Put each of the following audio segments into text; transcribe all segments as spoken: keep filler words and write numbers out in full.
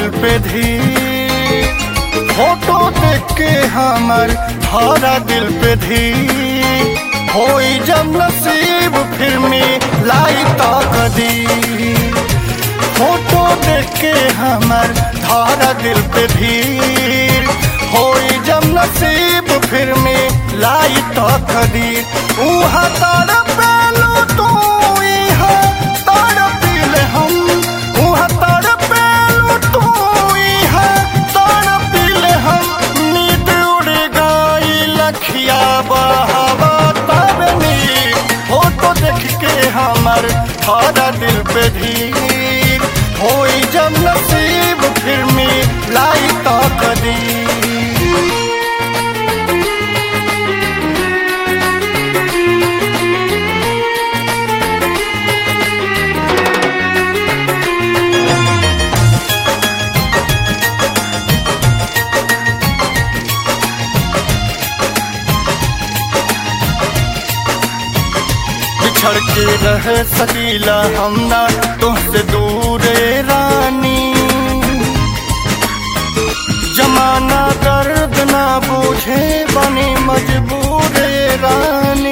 दिल पे धीर, फोटो देख के हमर धारा दिल पे धीर, होई जब नसीब फिर में लाई ताकदीर। फोटो देख के हमर धारा दिल पे धीर, होई जब नसीब फिर में लाई ताकदीर। उहाँ तारा पेलू तू इहाँ तारा पीले हम, उहाँ तारा पेलू तू इहाँ तारा पीले हम। नींद उड़ गई लखिया बहावा तब नी, फोटो देख के हमर धारा दिल पे धीर, होई जब नसीब फिर में लाई ताकदीर। बिछड़ के रह सकीला हम ना तुमसे दूर रानी, जमाना दर्द ना बूझे बनी मजबूर रानी।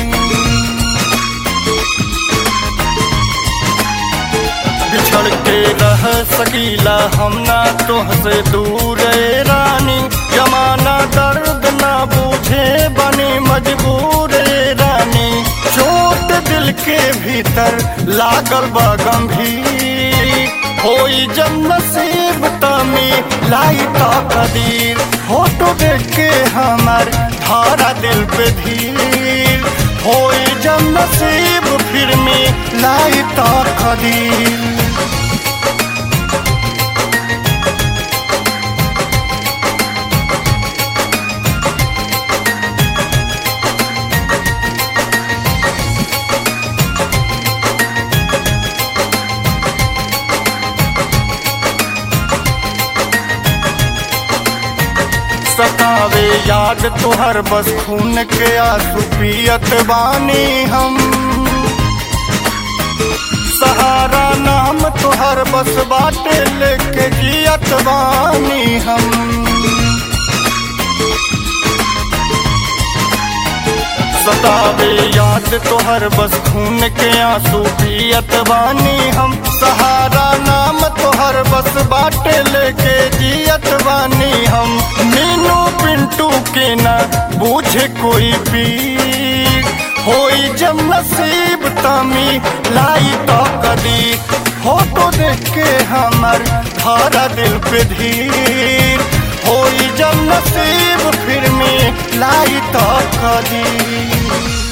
बिछड़ के रह सकीला हम ना तुमसे दूर रानी, जमाना दर्द ना बूझे बनी मजबूर रानी। चोट दिल के भीतर लागल बा गंभीर, होई जब नसीब तमी लाई ताकदीर। फोटो देख के हमर धारा दिल पे धीर, होई जब नसीब फिर में लाई ताकदीर। सतावे याद तोहर बस खून के आंसू पियत बानी हम, सहारा नाम तोहर बस बाटे लेके जियत बानी हम। सतावे याद तोहर बस खून के आंसू पियत बानी हम, सहारा नाम तोहर बस बाटे लेके जियत बानी हम। मीनू पिंटू के ना बूझे कोई पीर, होई जब नसीब तमी लाई ताकदीर। फोटो देख के हमर धारा दिल पे धीर, होई जब नसीब फिर में लाई ताकदीर।